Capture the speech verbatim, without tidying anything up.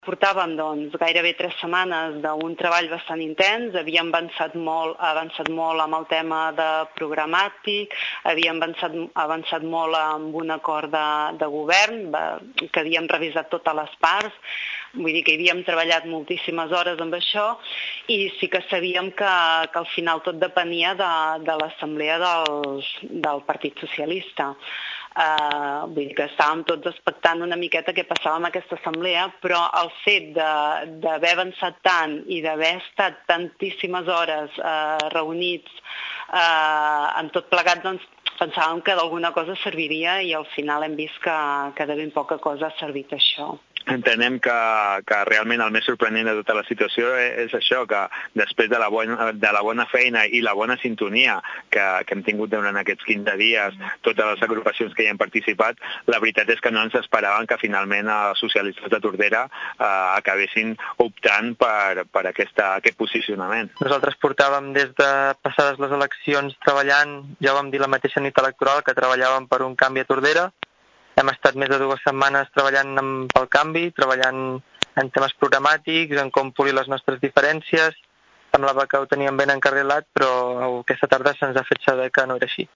Portàvem doncs, gairebé tres setmanes d'un treball bastant intens, havíem avançat molt, avançat molt amb el tema de programàtic, havíem avançat, avançat molt amb un acord de, de govern, que havíem revisat totes les parts, vull dir que havíem treballat moltíssimes hores amb això i sí que sabíem que, que al final tot depenia de, de l'assemblea dels, del Partit Socialista. Uh, vull dir que estàvem tots expectant una miqueta què passava amb aquesta assemblea, però el fet d'haver avançat tant i d'haver estat tantíssimes hores uh, reunits uh, en tot plegat, doncs pensàvem que d'alguna cosa serviria i al final hem vist que, que de ben poca cosa ha servit això. Entenem que, que realment el més sorprenent de tota la situació és això, que després de la bona, de la bona feina i la bona sintonia que, que hem tingut durant aquests quinze dies, totes les agrupacions que hi han participat, la veritat és que no ens esperàvem que finalment els socialistes de Tordera eh, acabessin optant per, per aquesta, aquest posicionament. Nosaltres portàvem des de passades les eleccions treballant, ja vam dir la mateixa nit electoral, que treballàvem per un canvi a Tordera. Hem estat més de dues setmanes treballant pel canvi, treballant en temes programàtics, en com polir les nostres diferències. Semblava que ho teníem ben encarrilat, però aquesta tarda se'ns ha fet saber que no era així.